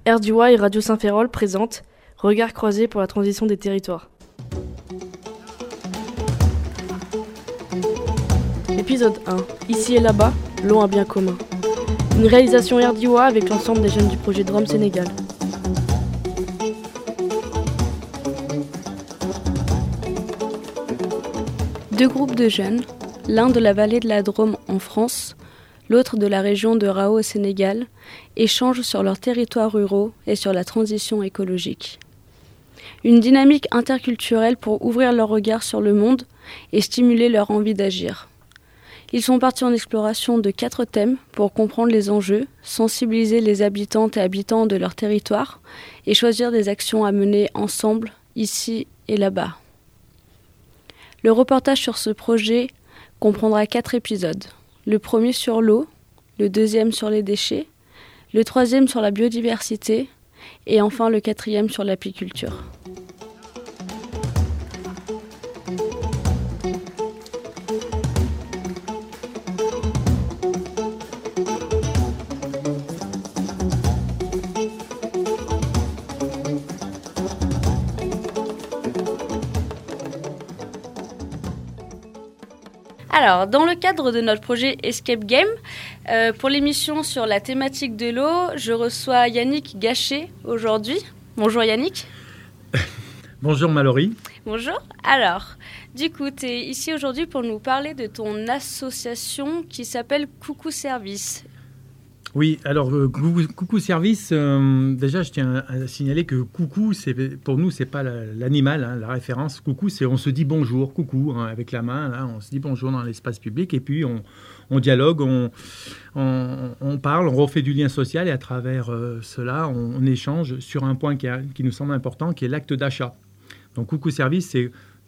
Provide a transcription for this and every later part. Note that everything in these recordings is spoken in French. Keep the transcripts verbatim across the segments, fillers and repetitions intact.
R D Y et Radio Saint-Ferrol présentent Regards croisés pour la transition des territoires. Épisode un. Ici et là-bas, l'eau un bien commun. Une réalisation R D Y avec l'ensemble des jeunes du projet Drôme Sénégal. Deux groupes de jeunes, l'un de la vallée de la Drôme en France, l'autre de la région de Rao au Sénégal, échangent sur leurs territoires ruraux et sur la transition écologique. Une dynamique interculturelle pour ouvrir leur regard sur le monde et stimuler leur envie d'agir. Ils sont partis en exploration de quatre thèmes pour comprendre les enjeux, sensibiliser les habitantes et habitants de leur territoire et choisir des actions à mener ensemble, ici et là-bas. Le reportage sur ce projet comprendra quatre épisodes. Le premier sur l'eau, le deuxième sur les déchets, le troisième sur la biodiversité et enfin le quatrième sur l'apiculture. Alors, dans le cadre de notre projet Escape Game, euh, pour l'émission sur la thématique de l'eau, je reçois Yannick Gachet aujourd'hui. Bonjour Yannick. Bonjour Mallory. Bonjour. Alors, du coup, tu es ici aujourd'hui pour nous parler de ton association qui s'appelle Coucou Service. Oui, alors euh, coucou, coucou Service, euh, déjà je tiens à signaler que coucou, c'est, pour nous, c'est pas la, l'animal, hein, la référence. Coucou, c'est on se dit bonjour, coucou, hein, avec la main, là, on se dit bonjour dans l'espace public et puis on, on dialogue, on, on, on parle, on refait du lien social et à travers euh, cela, on, on échange sur un point qui, a, qui nous semble important, qui est l'acte d'achat. Donc coucou Service, c'est...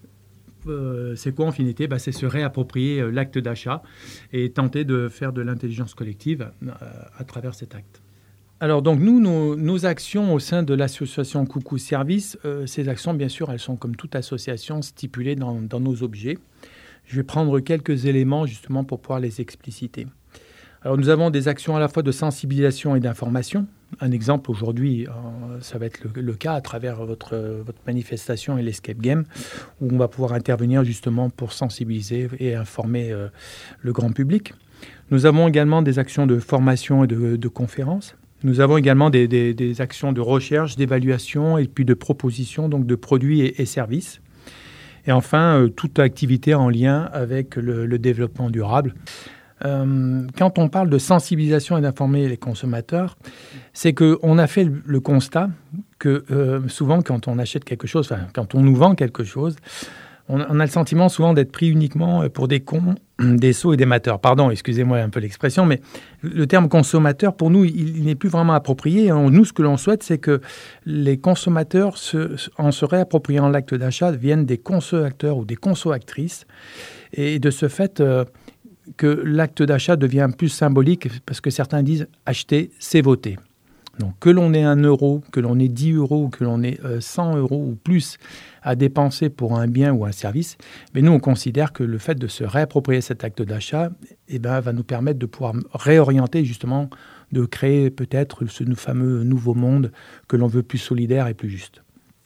Euh, c'est quoi en finalité ? Bah, c'est se réapproprier euh, l'acte d'achat et tenter de faire de l'intelligence collective euh, à travers cet acte. Alors donc nous, nos, nos actions au sein de l'association Coucou Service, euh, ces actions bien sûr, elles sont comme toute association stipulées dans, dans nos objets. Je vais prendre quelques éléments justement pour pouvoir les expliciter. Alors nous avons des actions à la fois de sensibilisation et d'information. Un exemple aujourd'hui, euh, ça va être le, le cas à travers votre, votre manifestation et l'Escape Game, où on va pouvoir intervenir justement pour sensibiliser et informer euh, le grand public. Nous avons également des actions de formation et de, de conférences. Nous avons également des, des, des actions de recherche, d'évaluation et puis de proposition donc de produits et, et services. Et enfin, euh, toute activité en lien avec le, le développement durable. Euh, quand on parle de sensibilisation et d'informer les consommateurs, c'est qu'on a fait le, le constat que euh, souvent quand on achète quelque chose, enfin quand on nous vend quelque chose, on, on a le sentiment souvent d'être pris uniquement pour des cons, des sots et des mateurs. Pardon, excusez-moi un peu l'expression, mais le terme consommateur, pour nous, il, il n'est plus vraiment approprié. Nous, ce que l'on souhaite, c'est que les consommateurs, se, en se réappropriant l'acte d'achat, deviennent des conso-acteurs ou des conso-actrices. Et de ce fait... Euh, que l'acte d'achat devient plus symbolique parce que certains disent « acheter, c'est voter ». Donc que l'on ait un euro, que l'on ait dix euros, que l'on ait cent euros ou plus à dépenser pour un bien ou un service, mais nous on considère que le fait de se réapproprier cet acte d'achat eh ben, va nous permettre de pouvoir réorienter justement, de créer peut-être ce fameux nouveau monde que l'on veut plus solidaire et plus juste.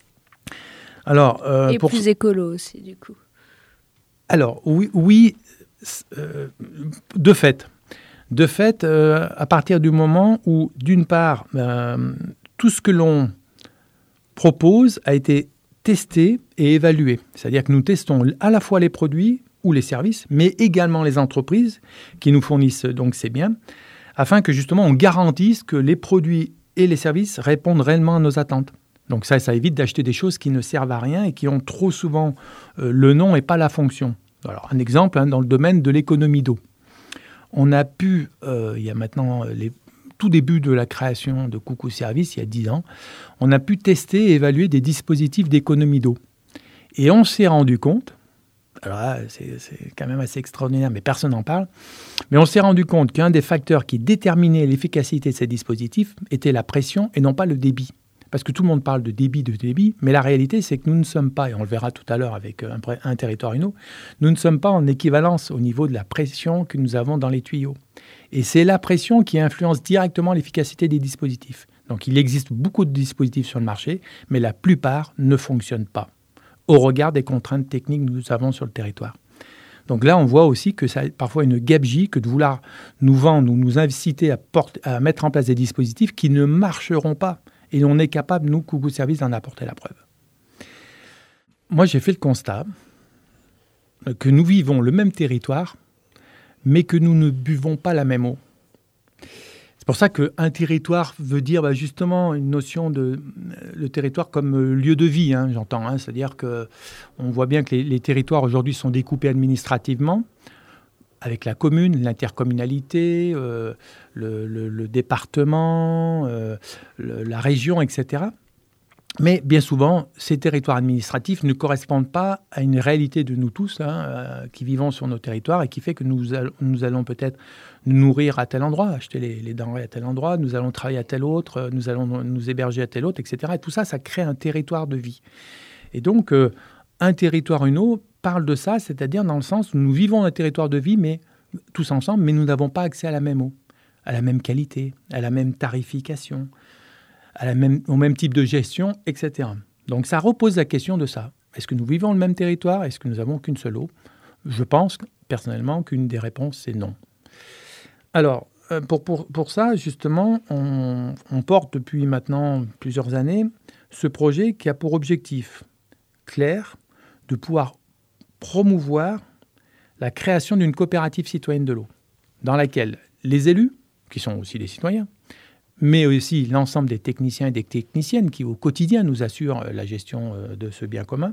Alors, euh, et pour... plus écolo aussi du coup. Alors oui, oui Euh, de fait, de fait euh, à partir du moment où, d'une part, euh, tout ce que l'on propose a été testé et évalué. C'est-à-dire que nous testons à la fois les produits ou les services, mais également les entreprises qui nous fournissent donc ces biens, afin que justement on garantisse que les produits et les services répondent réellement à nos attentes. Donc ça, ça évite d'acheter des choses qui ne servent à rien et qui ont trop souvent euh, le nom et pas la fonction. Alors, un exemple, hein, dans le domaine de l'économie d'eau. On a pu, euh, il y a maintenant les tout début de la création de Coucou Service, il y a dix ans, on a pu tester et évaluer des dispositifs d'économie d'eau. Et on s'est rendu compte, alors là, c'est, c'est quand même assez extraordinaire, mais personne n'en parle, mais on s'est rendu compte qu'un des facteurs qui déterminait l'efficacité de ces dispositifs était la pression et non pas le débit. Parce que tout le monde parle de débit, de débit, mais la réalité, c'est que nous ne sommes pas, et on le verra tout à l'heure avec un, un territoire une eau, nous ne sommes pas en équivalence au niveau de la pression que nous avons dans les tuyaux. Et c'est la pression qui influence directement l'efficacité des dispositifs. Donc il existe beaucoup de dispositifs sur le marché, mais la plupart ne fonctionnent pas, au regard des contraintes techniques que nous avons sur le territoire. Donc là, on voit aussi que ça a parfois une gabegie que de vouloir nous vendre ou nous inciter à, porter, à mettre en place des dispositifs qui ne marcheront pas. Et on est capable, nous, Coucou Service, d'en apporter la preuve. Moi, j'ai fait le constat que nous vivons le même territoire, mais que nous ne buvons pas la même eau. C'est pour ça qu'un territoire veut dire bah, justement une notion de le territoire comme lieu de vie, hein, j'entends. Hein, c'est-à-dire qu'on voit bien que les, les territoires aujourd'hui sont découpés administrativement, avec la commune, l'intercommunalité, euh, le, le, le département, euh, le, la région, et cetera. Mais bien souvent, ces territoires administratifs ne correspondent pas à une réalité de nous tous hein, euh, qui vivons sur nos territoires et qui fait que nous, all- nous allons peut-être nous nourrir à tel endroit, acheter les, les denrées à tel endroit, nous allons travailler à tel autre, nous allons nous héberger à tel autre, et cetera. Et tout ça, ça crée un territoire de vie. Et donc, euh, un territoire uno parle de ça, c'est-à-dire dans le sens où nous vivons un territoire de vie, mais tous ensemble, mais nous n'avons pas accès à la même eau, à la même qualité, à la même tarification, à la même, au même type de gestion, et cetera. Donc ça repose la question de ça. Est-ce que nous vivons le même territoire ? Est-ce que nous n'avons qu'une seule eau ? Je pense personnellement qu'une des réponses, c'est non. Alors, pour, pour, pour ça, justement, on, on porte depuis maintenant plusieurs années ce projet qui a pour objectif clair de pouvoir promouvoir la création d'une coopérative citoyenne de l'eau, dans laquelle les élus, qui sont aussi des citoyens, mais aussi l'ensemble des techniciens et des techniciennes qui, au quotidien, nous assurent la gestion de ce bien commun,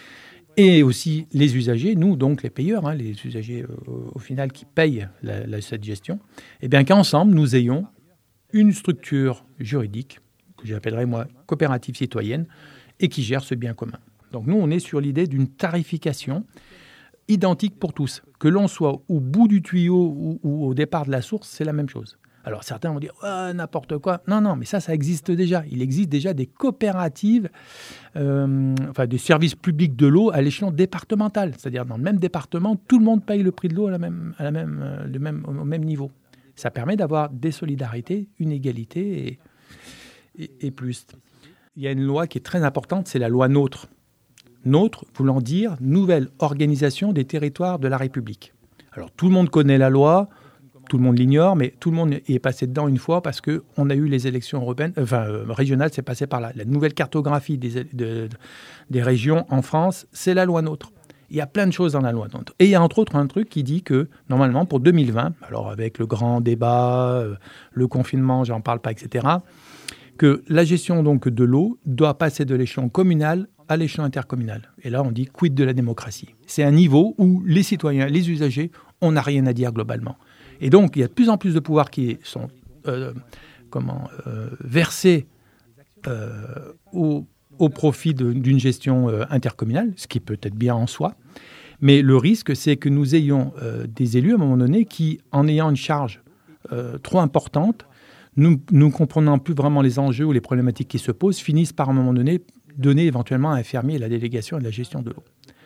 et aussi les usagers, nous, donc les payeurs, hein, les usagers, euh, au final, qui payent la, la, cette gestion, et bien qu'ensemble, nous ayons une structure juridique, que j'appellerais, moi, coopérative citoyenne, et qui gère ce bien commun. Donc nous, on est sur l'idée d'une tarification identique pour tous. Que l'on soit au bout du tuyau ou, ou au départ de la source, c'est la même chose. Alors certains vont dire oh, « n'importe quoi ». Non, non, mais ça, ça existe déjà. Il existe déjà des coopératives, euh, enfin des services publics de l'eau à l'échelon départemental. C'est-à-dire dans le même département, tout le monde paye le prix de l'eau à la même, à la même, euh, le même, au même niveau. Ça permet d'avoir des solidarités, une égalité et, et, et plus. Il y a une loi qui est très importante, c'est la loi NOTRe. NOTRe voulant dire Nouvelle Organisation des Territoires de la République. Alors tout le monde connaît la loi, tout le monde l'ignore, mais tout le monde y est passé dedans une fois parce qu'on a eu les élections européennes, enfin euh, régionales, c'est passé par là. La nouvelle cartographie des, de, de, des régions en France, c'est la loi NOTRe. Il y a plein de choses dans la loi NOTRe. Et il y a entre autres un truc qui dit que, normalement, pour deux mille vingt, alors avec le grand débat, euh, le confinement, j'en parle pas, et cetera, que la gestion donc de l'eau doit passer de l'échelon communal à l'échelon intercommunal. Et là, on dit quid de la démocratie. C'est un niveau où les citoyens, les usagers, on n'a rien à dire globalement. Et donc, il y a de plus en plus de pouvoirs qui sont euh, comment, euh, versés euh, au, au profit de, d'une gestion euh, intercommunale, ce qui peut être bien en soi. Mais le risque, c'est que nous ayons euh, des élus, à un moment donné, qui, en ayant une charge euh, trop importante, nous ne comprenant plus vraiment les enjeux ou les problématiques qui se posent, finissent par, à un moment donné, donner éventuellement à un fermier la délégation et la gestion de l'eau.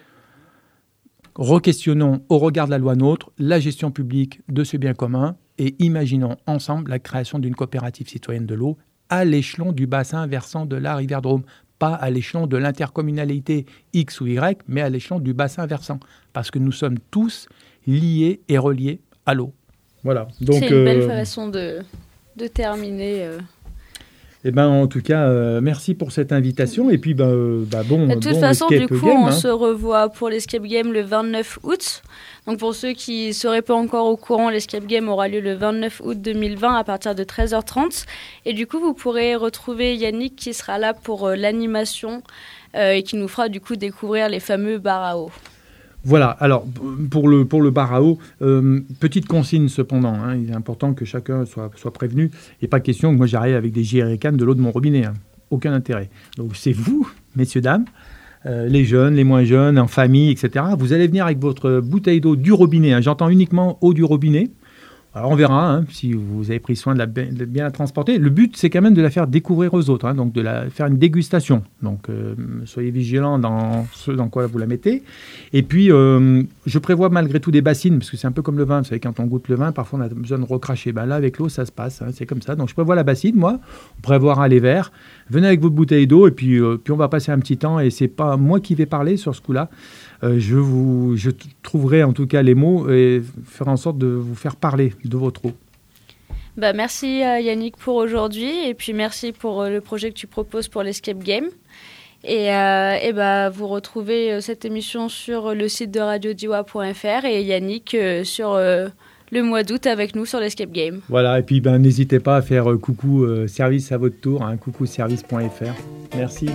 Requestionnons au regard de la loi NOTRe la gestion publique de ce bien commun et imaginons ensemble la création d'une coopérative citoyenne de l'eau à l'échelon du bassin versant de la rivière Drôme, pas à l'échelon de l'intercommunalité X ou Y, mais à l'échelon du bassin versant, parce que nous sommes tous liés et reliés à l'eau. Voilà. Donc, c'est une belle euh, façon de, de terminer. Euh... Eh ben, en tout cas, euh, merci pour cette invitation. Et puis, bah, euh, bah, bon, de toute bon façon, du coup, game, on hein. se revoit pour l'Escape Game le vingt-neuf août. Donc, pour ceux qui ne seraient pas encore au courant, l'Escape Game aura lieu le vingt-neuf août deux mille vingt à partir de treize heures trente. Et du coup, vous pourrez retrouver Yannick qui sera là pour euh, l'animation euh, et qui nous fera du coup découvrir les fameux bars à eau. Voilà, alors pour le, pour le bar à eau, euh, petite consigne cependant, hein, il est important que chacun soit, soit prévenu. Il n'est pas question que moi j'arrive avec des jerrycans de l'eau de mon robinet, hein. Aucun intérêt. Donc c'est vous, messieurs, dames, euh, les jeunes, les moins jeunes, en famille, et cetera. Vous allez venir avec votre bouteille d'eau du robinet, hein. J'entends uniquement eau du robinet. Alors on verra hein, si vous avez pris soin de, la, de bien la transporter. Le but, c'est quand même de la faire découvrir aux autres, hein, donc de la faire une dégustation. Donc euh, soyez vigilants dans ce dans quoi vous la mettez. Et puis, euh, je prévois malgré tout des bassines, parce que c'est un peu comme le vin. Vous savez, quand on goûte le vin, parfois on a besoin de recracher. Ben là, avec l'eau, ça se passe, hein, c'est comme ça. Donc je prévois la bassine, moi. On prévoira les verres. Venez avec votre bouteille d'eau, et puis, euh, puis on va passer un petit temps. Et c'est pas moi qui vais parler sur ce coup-là. Euh, je, vous, je t- trouverai en tout cas les mots et faire en sorte de vous faire parler de votre eau. Bah, merci euh, Yannick pour aujourd'hui et puis merci pour euh, le projet que tu proposes pour l'Escape Game. Et, euh, et bah, vous retrouvez euh, cette émission sur le site de radio diwa point f r et Yannick euh, sur euh, le mois d'août avec nous sur l'Escape Game. Voilà, et puis ben, n'hésitez pas à faire euh, coucou euh, service à votre tour, hein, coucou service point f r. Merci.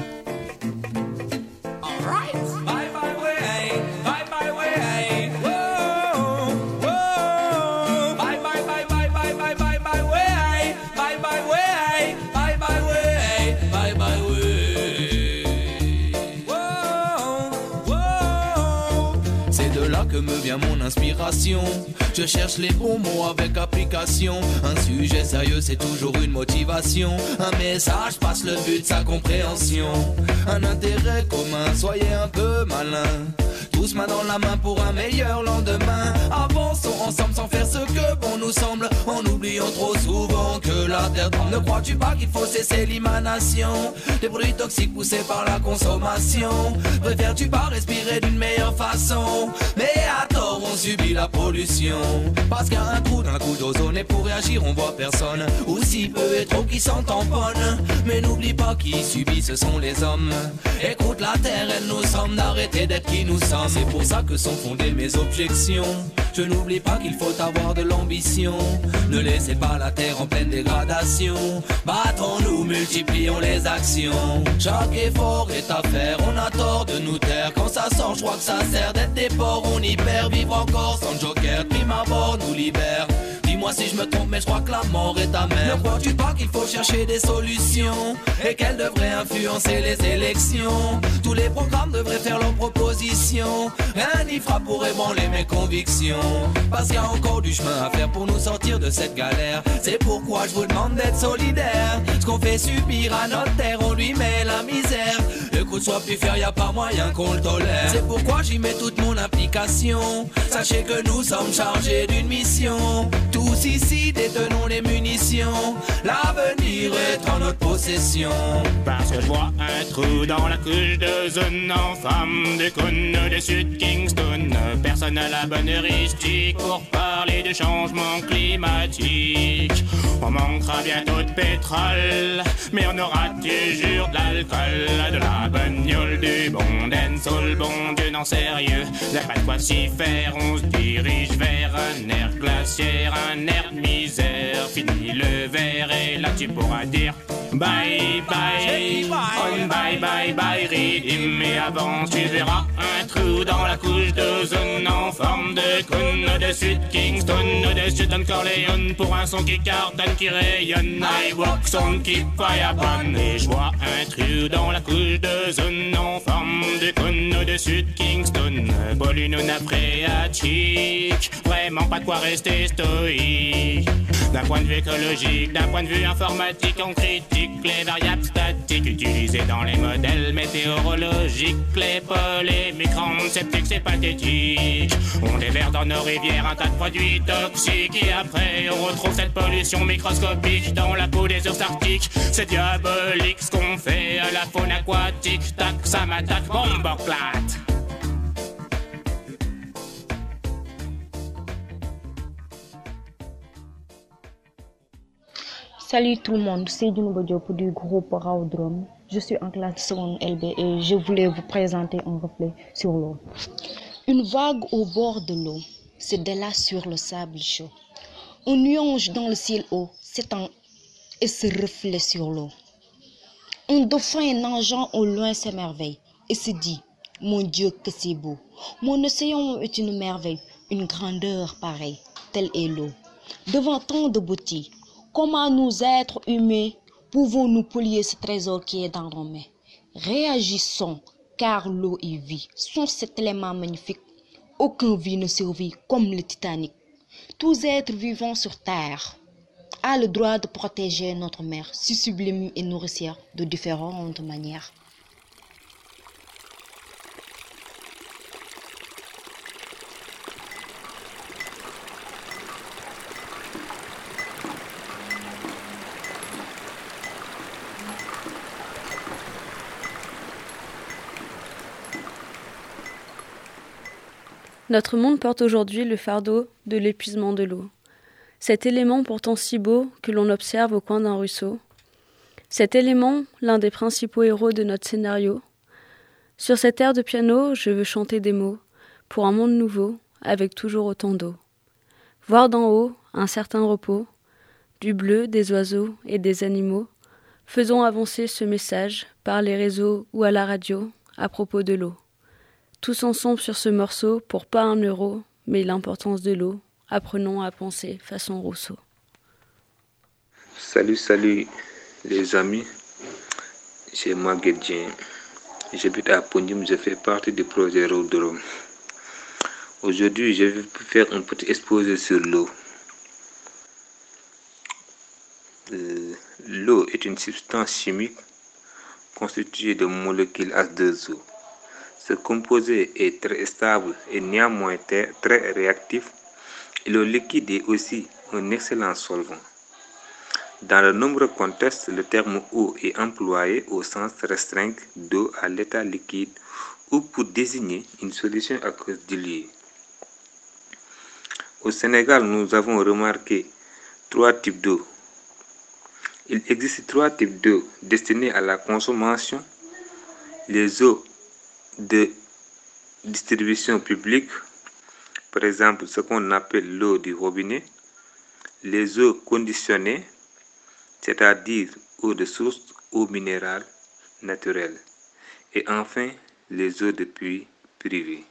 Me vient mon inspiration. Je cherche les bons mots avec application. Un sujet sérieux, c'est toujours une motivation. Un message passe le but de sa compréhension. Un intérêt commun, soyez un peu malin. Tous main dans la main pour un meilleur lendemain. Avançons ensemble sans faire ce que bon nous semble. En oubliant trop souvent que la terre tremble. Ne crois-tu pas qu'il faut cesser l'émanation des produits toxiques poussés par la consommation? Préfères-tu pas respirer d'une meilleure façon? Mais à tort on subit la pollution. Parce qu'il y a un trou dans la couche d'ozone et pour réagir on voit personne. Ou si peu et trop qui s'en tamponnent. Mais n'oublie pas qui subit ce sont les hommes. Écoute la terre, elle nous semble d'arrêter d'être qui nous sommes. C'est pour ça que sont fondées mes objections. Je n'oublie pas qu'il faut avoir de l'ambition. Ne laissez pas la terre en pleine dégradation. Battons-nous, multiplions les actions. Chaque effort est à faire, on a tort de nous taire. Quand ça sort, je crois que ça sert d'être des porcs. On y perd, vivre encore sans joker. Prime abord nous libère. Dis-moi si je me trompe, mais je crois que la mort est amère. Ne crois-tu pas qu'il faut chercher des solutions et qu'elles devraient influencer les élections? Tous les programmes devraient faire leurs propositions. Rien n'y fera pour ébranler mes convictions. Parce qu'il y a encore du chemin à faire pour nous sortir de cette galère. C'est pourquoi je vous demande d'être solidaire. Ce qu'on fait subir à notre terre, on lui met la misère. Le coup de soit plus faire, y a pas moyen qu'on le tolère. C'est pourquoi j'y mets toute mon implication. Sachez que nous sommes chargés d'une mission. Tous ici détenons les munitions. L'avenir est en notre possession. Parce que je vois un trou dans la couche d'ozone en forme de cône de Sud Kingston. Personne n'a la bonne heuristique pour parler de changement climatique. On manquera bientôt de pétrole, mais on aura toujours de l'alcool, de la bagnole, du bon dancehall, bon Dieu non sérieux. Y'a pas de quoi s'y faire, on se dirige vers un air glaciaire, un air de misère. Fini le verre et là tu pourras dire bye bye, on bye bye bye rythme. Mais avant tu verras un trou dans la couche d'ozone en forme de cône au-dessus de Kingston, au-dessus de Corleone, pour un son qui cartonne, qui rayonne. I walk son keep fire burn. Et je vois un trou dans la couche d'ozone en forme de cône au-dessus de Kingston, pollué non phréatique. Vraiment pas de quoi rester stoïque. D'un point de vue écologique, d'un point de vue informatique, on critique les variables statiques utilisées dans les modèles météorologiques. Les polémiques rendent sceptiques, c'est pathétique. On déverse dans nos rivières un tas de produits toxiques et après on retrouve cette pollution microscopique dans la peau des ours arctiques. C'est diabolique ce qu'on fait à la faune aquatique. Tac, ça m'attaque, bombe éclate. Salut tout le monde, c'est Dino Diop du groupe Raudrom. Je suis en classe de seconde L B et je voulais vous présenter un reflet sur l'eau. Une vague au bord de l'eau se délace sur le sable chaud. Un nuage dans le ciel haut s'étend et se reflète sur l'eau. Un dauphin nageant au loin s'émerveille et se dit « Mon Dieu que c'est beau, mon océan est une merveille, une grandeur pareille, telle est l'eau. » Devant tant de beauté, comment nous, êtres humains, pouvons-nous polluer ce trésor qui est dans nos mains? Réagissons, car l'eau est vie. Sans cet élément magnifique, aucun vie ne survit comme le Titanic. Tous êtres vivants sur Terre a le droit de protéger notre mer, si sublime et nourricière, de différentes manières. Notre monde porte aujourd'hui le fardeau de l'épuisement de l'eau. Cet élément pourtant si beau que l'on observe au coin d'un ruisseau. Cet élément, l'un des principaux héros de notre scénario. Sur cette aire de piano, je veux chanter des mots pour un monde nouveau, avec toujours autant d'eau. Voir d'en haut un certain repos, du bleu, des oiseaux et des animaux. Faisons avancer ce message par les réseaux ou à la radio à propos de l'eau. Tous ensemble sur ce morceau pour pas un euro, mais l'importance de l'eau. Apprenons à penser façon Rousseau. Salut, salut les amis. C'est Maguette Dien. J'habite à Pondim, je fais partie du projet Raudrom. Aujourd'hui, je vais faire un petit exposé sur l'eau. Euh, l'eau est une substance chimique constituée de molécules H deux O. Ce composé est très stable et néanmoins très réactif. Et l'eau liquide est aussi un excellent solvant. Dans de nombreux contextes, le terme eau est employé au sens restreint d'eau à l'état liquide ou pour désigner une solution aqueuse diluée. Au Sénégal, nous avons remarqué trois types d'eau. Il existe trois types d'eau destinés à la consommation. Les eaux de distribution publique, par exemple ce qu'on appelle l'eau du robinet, les eaux conditionnées, c'est-à-dire eau de source, eau minérale naturelle, et enfin les eaux de puits privées.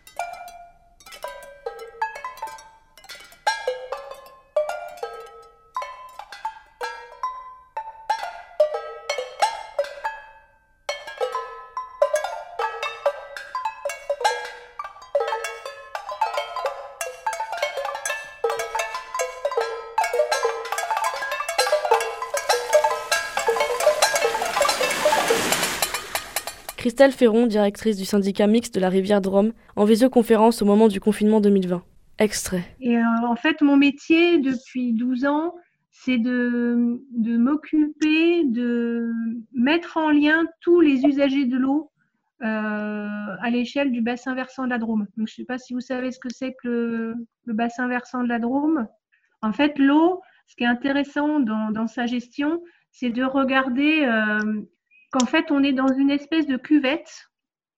Christelle Ferron, directrice du syndicat mixte de la rivière Drôme, en visioconférence au moment du confinement deux mille vingt. Extrait. Et euh, en fait, mon métier depuis douze ans, c'est de, de m'occuper, de mettre en lien tous les usagers de l'eau euh, à l'échelle du bassin versant de la Drôme. Donc, je ne sais pas si vous savez ce que c'est que le, le bassin versant de la Drôme. En fait, l'eau, ce qui est intéressant dans, dans sa gestion, c'est de regarder euh, qu'en fait, on est dans une espèce de cuvette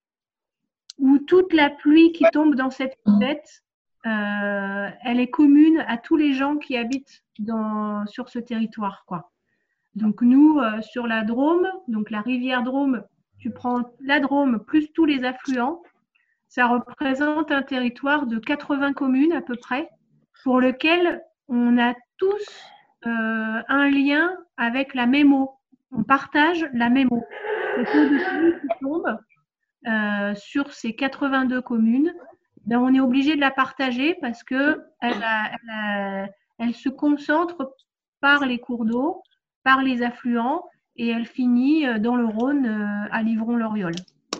où toute la pluie qui tombe dans cette cuvette, euh, elle est commune à tous les gens qui habitent dans, sur ce territoire, quoi. Donc nous, euh, sur la Drôme, donc la rivière Drôme, tu prends la Drôme plus tous les affluents, ça représente un territoire de quatre-vingts communes à peu près, pour lequel on a tous euh, un lien avec la même eau. On partage la même eau. Cette eau de pluie qui tombe euh, sur ces quatre-vingt-deux communes, ben on est obligé de la partager parce que elle, a, elle, a, elle se concentre par les cours d'eau, par les affluents, et elle finit dans le Rhône euh, à Livron-l'Oriole.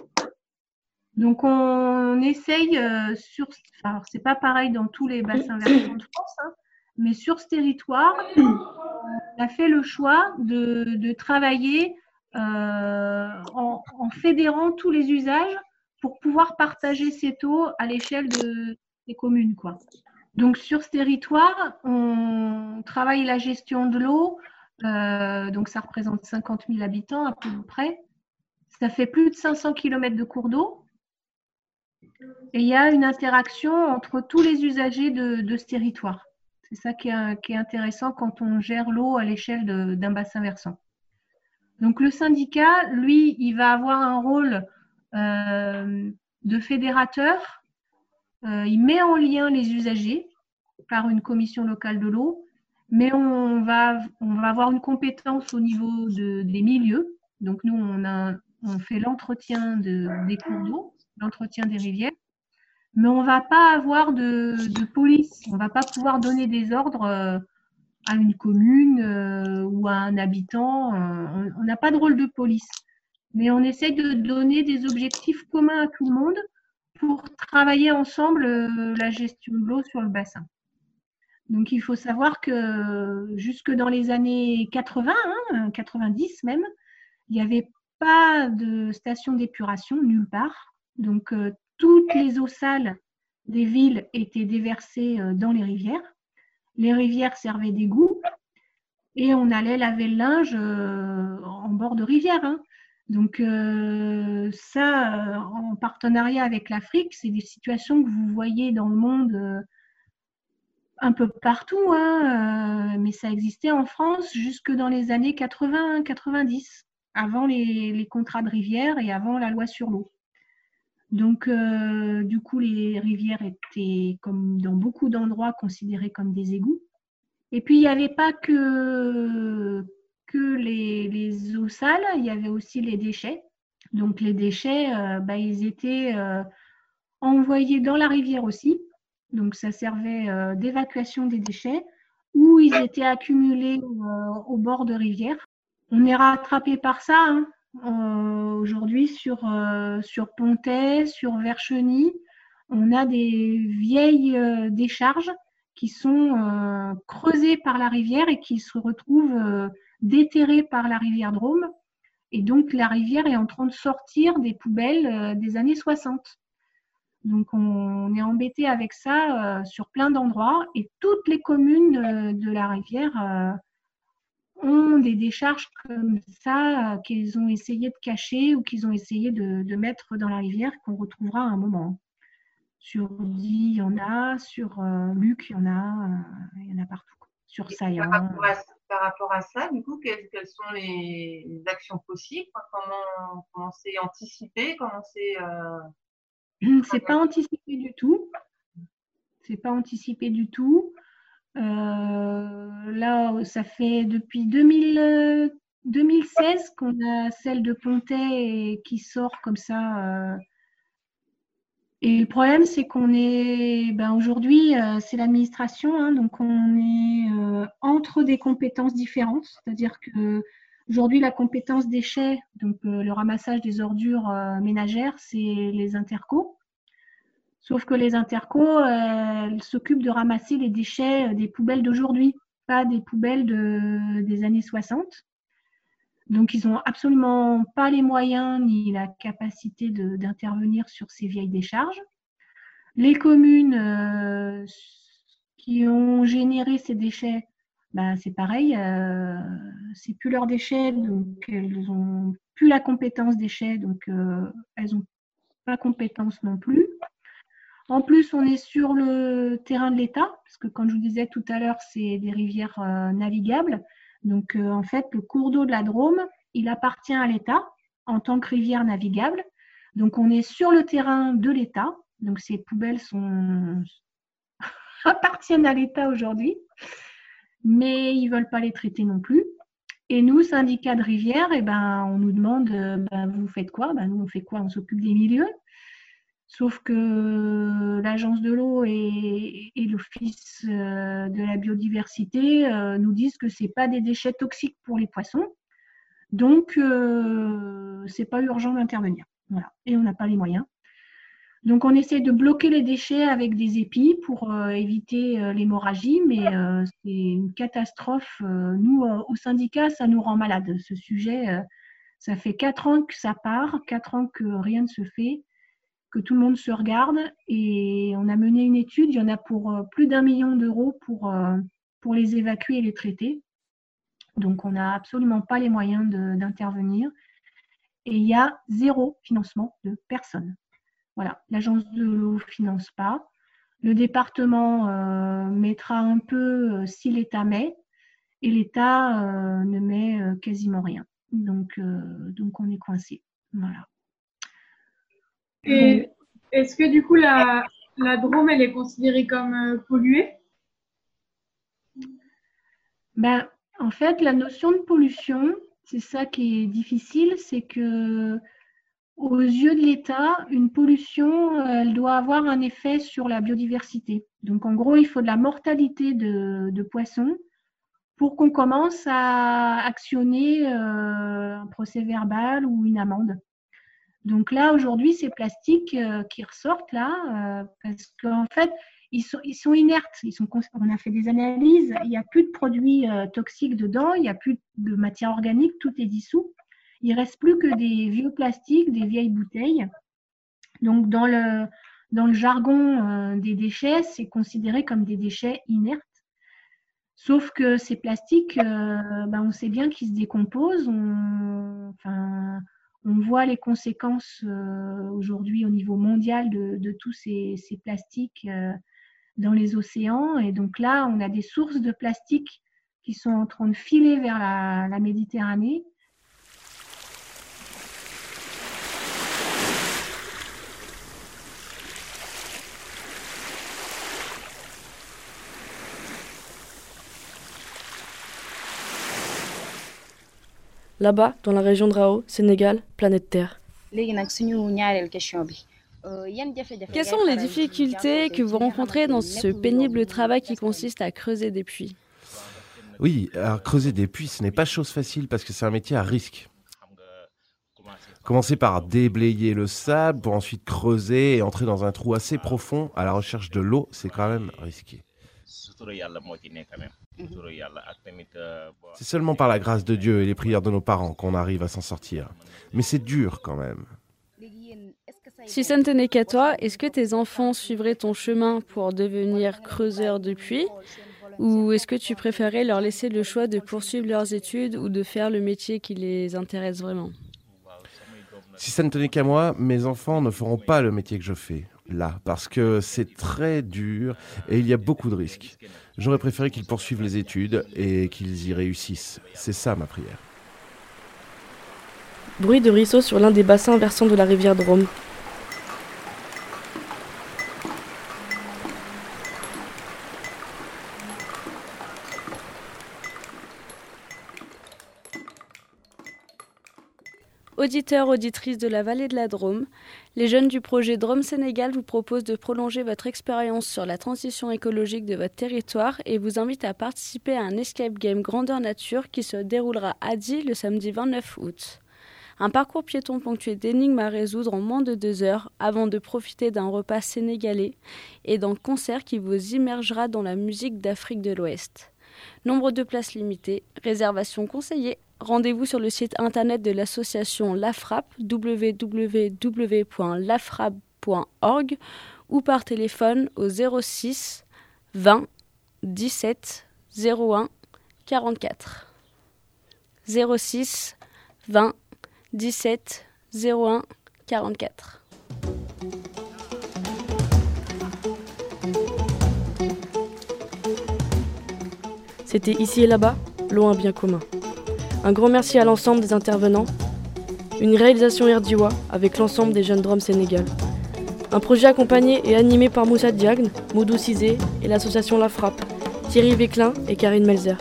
Donc on essaye euh, sur, alors c'est pas pareil dans tous les bassins versants de France, hein, mais sur ce territoire, on a fait le choix de, de travailler euh, en, en fédérant tous les usages pour pouvoir partager cette eau à l'échelle de, des communes, quoi. Donc sur ce territoire, on travaille la gestion de l'eau, euh, donc ça représente cinquante mille habitants à peu près. Ça fait plus de cinq cents kilomètres de cours d'eau. Et il y a une interaction entre tous les usagers de, de ce territoire. C'est ça qui est, qui est intéressant quand on gère l'eau à l'échelle d'un bassin versant. Donc le syndicat, lui, il va avoir un rôle euh, de fédérateur. Euh, il met en lien les usagers par une commission locale de l'eau, mais on va, on va avoir une compétence au niveau de, des milieux. Donc nous, on, a, on fait l'entretien de, des cours d'eau, l'entretien des rivières. mais on ne va pas avoir de, de police. On ne va pas pouvoir donner des ordres euh, à une commune euh, ou à un habitant. Euh, on n'a pas de rôle de police. Mais on essaie de donner des objectifs communs à tout le monde pour travailler ensemble euh, la gestion de l'eau sur le bassin. Donc il faut savoir que jusque dans les années quatre-vingts, hein, quatre-vingt-dix même, il n'y avait pas de station d'épuration nulle part. Donc euh, toutes les eaux sales des villes étaient déversées euh, dans les rivières. Les rivières servaient d'égout et on allait laver le linge euh, en bord de rivière. Hein. Donc euh, ça, euh, en partenariat avec l'Afrique, c'est des situations que vous voyez dans le monde euh, un peu partout, hein, euh, mais ça existait en France jusque dans les années quatre-vingts quatre-vingt-dix, avant les, les contrats de rivière et avant la loi sur l'eau. Donc, euh, du coup, les rivières étaient, comme dans beaucoup d'endroits, considérées comme des égouts. Et puis, il n'y avait pas que, que les, les eaux sales, il y avait aussi les déchets. Donc, les déchets, euh, bah, ils étaient euh, envoyés dans la rivière aussi. Donc, ça servait euh, d'évacuation des déchets ou ils étaient accumulés euh, au bord de rivières. On est rattrapé par ça, hein. Euh, aujourd'hui, sur, euh, sur Pontet, sur Vercheny, on a des vieilles euh, décharges qui sont euh, creusées par la rivière et qui se retrouvent euh, déterrées par la rivière Drôme. Et donc, la rivière est en train de sortir des poubelles euh, des années soixante. Donc, on est embêté avec ça euh, sur plein d'endroits. Et toutes les communes euh, de la rivière euh, ont des décharges comme ça euh, qu'ils ont essayé de cacher ou qu'ils ont essayé de, de mettre dans la rivière qu'on retrouvera à un moment. Sur Die, il y en a. Sur euh, Luc, il y en a. Euh, il y en a partout. Sur Saillant. Par rapport à, par rapport à ça, du coup, quelles, quelles sont les, les actions possibles? Comment, comment c'est anticipé? Comment c'est... Euh... C'est pas anticipé du tout. C'est pas anticipé du tout. Euh, là, ça fait depuis deux mille, deux mille seize qu'on a celle de Pontet qui sort comme ça. Euh, et le problème, c'est qu'on est, ben aujourd'hui, euh, c'est l'administration, hein, donc on est euh, entre des compétences différentes. C'est-à-dire que aujourd'hui, la compétence déchets, donc euh, le ramassage des ordures euh, ménagères, c'est les intercos. Sauf que les intercos, euh, elles s'occupent de ramasser les déchets des poubelles d'aujourd'hui, pas des poubelles de, des années soixante. Donc, ils n'ont absolument pas les moyens ni la capacité de, d'intervenir sur ces vieilles décharges. Les communes euh, qui ont généré ces déchets, ben, c'est pareil, euh, c'est plus leurs déchets, donc elles n'ont plus la compétence déchets, donc euh, elles n'ont pas compétence non plus. En plus, on est sur le terrain de l'État, parce que comme je vous disais tout à l'heure, c'est des rivières euh, navigables. Donc, euh, en fait, le cours d'eau de la Drôme, il appartient à l'État en tant que rivière navigable. Donc, on est sur le terrain de l'État. Donc, ces poubelles sont... appartiennent à l'État aujourd'hui, mais ils ne veulent pas les traiter non plus. Et nous, syndicat de rivière, eh ben, on nous demande, euh, ben, vous faites quoi? Ben, nous, on fait quoi? On s'occupe des milieux. Sauf que l'Agence de l'eau et, et l'Office de la biodiversité euh, nous disent que ce n'est pas des déchets toxiques pour les poissons. Donc, euh, ce n'est pas urgent d'intervenir. Voilà. Et on n'a pas les moyens. Donc, on essaie de bloquer les déchets avec des épis pour euh, éviter euh, l'hémorragie, mais euh, c'est une catastrophe. Euh, nous, euh, au syndicat, ça nous rend malade. Ce sujet, euh, ça fait quatre ans que ça part, quatre ans que rien ne se fait, que tout le monde se regarde, et on a mené une étude, il y en a pour plus d'un million d'euros pour, pour les évacuer et les traiter. Donc, on n'a absolument pas les moyens de, d'intervenir. Et il y a zéro financement de personne. Voilà, l'agence de l'eau ne finance pas. Le département euh, mettra un peu euh, si l'État met, et l'État euh, ne met euh, quasiment rien. Donc, euh, donc, on est coincé. Voilà. Et est-ce que du coup la, la Drôme elle est considérée comme euh, polluée? Ben, en fait, la notion de pollution, c'est ça qui est difficile, c'est que aux yeux de l'État, une pollution, euh, elle doit avoir un effet sur la biodiversité. Donc, en gros, il faut de la mortalité de, de poissons pour qu'on commence à actionner euh, un procès verbal ou une amende. Donc là, aujourd'hui, ces plastiques euh, qui ressortent là, euh, parce qu'en fait, ils sont, ils sont inertes. Ils sont, on a fait des analyses, il n'y a plus de produits euh, toxiques dedans, il n'y a plus de matière organique, tout est dissous. Il ne reste plus que des vieux plastiques, des vieilles bouteilles. Donc, dans le, dans le jargon euh, des déchets, c'est considéré comme des déchets inertes. Sauf que ces plastiques, euh, ben, on sait bien qu'ils se décomposent. On, enfin, on voit les conséquences euh, aujourd'hui au niveau mondial de, de tous ces, ces plastiques euh, dans les océans. Et donc là, on a des sources de plastique qui sont en train de filer vers la, la Méditerranée. Là-bas, dans la région de Rao, Sénégal, planète Terre. Quelles sont les difficultés que vous rencontrez dans ce pénible travail qui consiste à creuser des puits ? Oui, alors creuser des puits, ce n'est pas chose facile parce que c'est un métier à risque. Commencer par déblayer le sable pour ensuite creuser et entrer dans un trou assez profond à la recherche de l'eau, c'est quand même risqué. C'est seulement par la grâce de Dieu et les prières de nos parents qu'on arrive à s'en sortir. Mais c'est dur quand même. Si ça ne tenait qu'à toi, est-ce que tes enfants suivraient ton chemin pour devenir creuseurs de puits ? Ou est-ce que tu préférais leur laisser le choix de poursuivre leurs études ou de faire le métier qui les intéresse vraiment ? Si ça ne tenait qu'à moi, mes enfants ne feront pas le métier que je fais, là, parce que c'est très dur et il y a beaucoup de risques. J'aurais préféré qu'ils poursuivent les études et qu'ils y réussissent. C'est ça ma prière. Bruit de ruisseau sur l'un des bassins versants de la rivière Drôme. Auditeurs, auditrices de la vallée de la Drôme, les jeunes du projet Drôme Sénégal vous proposent de prolonger votre expérience sur la transition écologique de votre territoire et vous invitent à participer à un escape game grandeur nature qui se déroulera à Die le samedi vingt-neuf août. Un parcours piéton ponctué d'énigmes à résoudre en moins de deux heures avant de profiter d'un repas sénégalais et d'un concert qui vous immergera dans la musique d'Afrique de l'Ouest. Nombre de places limitées, réservation conseillée. Rendez-vous sur le site internet de l'association LAFRAP, w w w point lafrap point org, ou par téléphone au zéro six vingt dix-sept zéro un quarante-quatre. zéro six vingt dix-sept zéro un quarante-quatre. C'était Ici et là-bas, l'eau un bien commun. Un grand merci à l'ensemble des intervenants. Une réalisation R D I W A avec l'ensemble des jeunes Drôme Sénégal. Un projet accompagné et animé par Moussa Diagne, Moudou Cizé et l'association La Frappe, Thierry Véclin et Karine Melzer.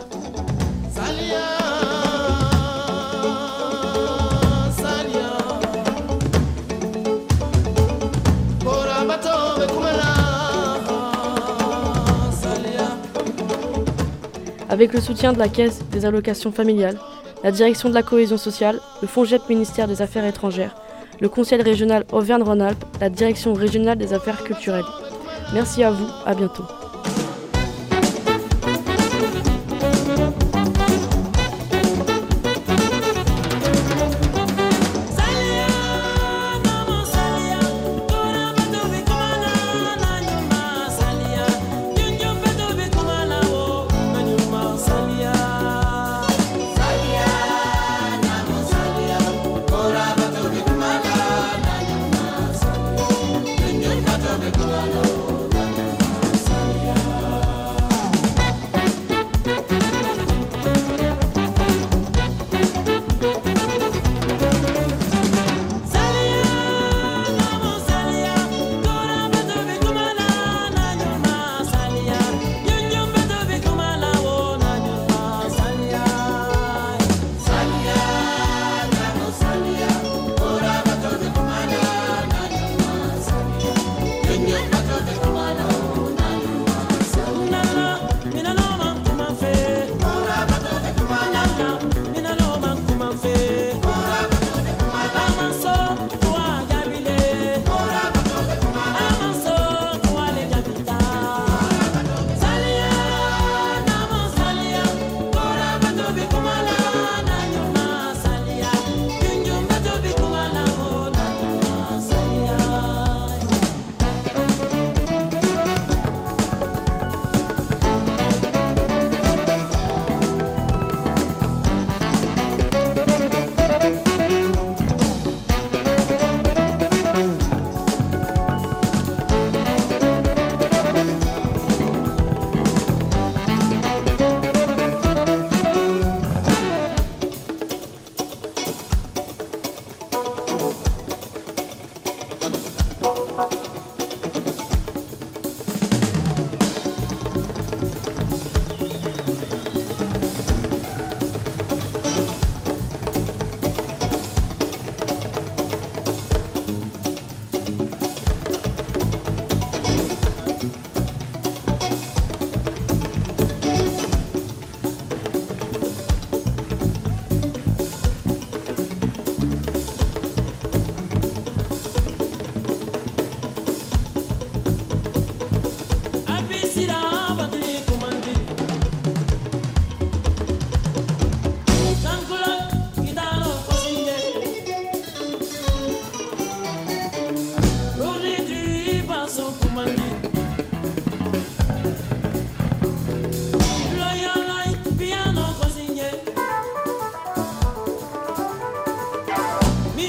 Avec le soutien de la Caisse des allocations familiales, la Direction de la cohésion sociale, le FONGEP ministère des Affaires étrangères, le Conseil régional Auvergne-Rhône-Alpes, la Direction régionale des affaires culturelles. Merci à vous, à bientôt.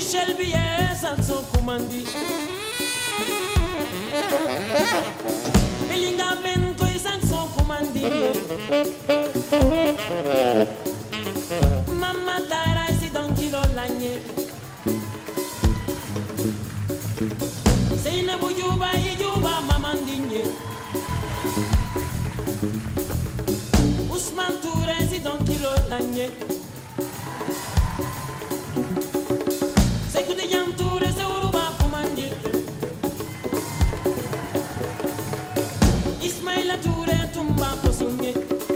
Michel Billet, Sanson Commandi. Elinga Benko, Sanson Commandi. Mama Tara, c'est dans Kilo Lagné. C'est une bouyouba, yéyouba, maman digne. Ousmane Touré, c'est dans Kilo Lagné. C'est que des gens Touré, c'est Uruba, commandé. Ismaïla Touré, Tumba, Posungé.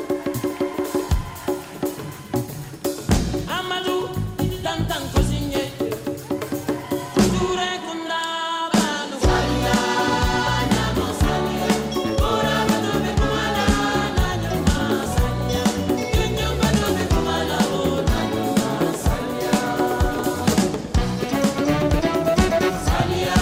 Amadou, Tantan, Cosigné. Touré, Kunda, Banu, Salia, Nyama, Salia. Ora, Banobe, Kumala, Nanyama, Salia. Yunyum, Banobe, Kumala, oh, Nanyama, Salia. Salia.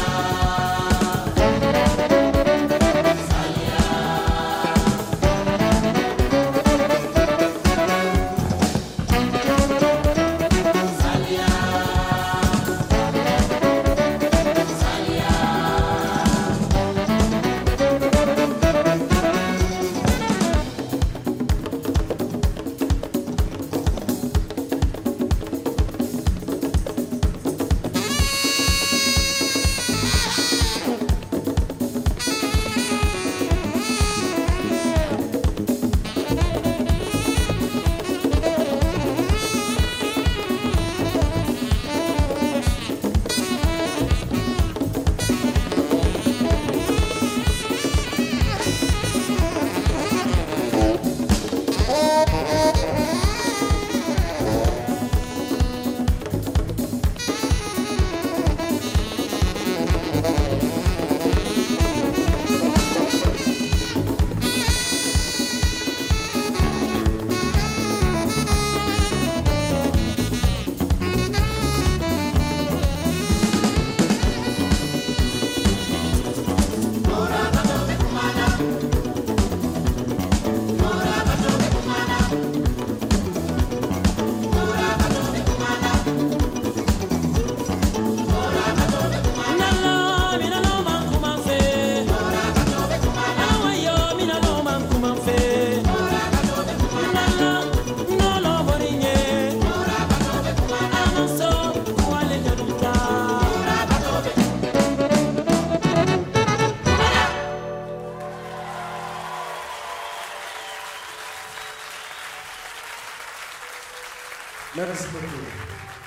Merci beaucoup.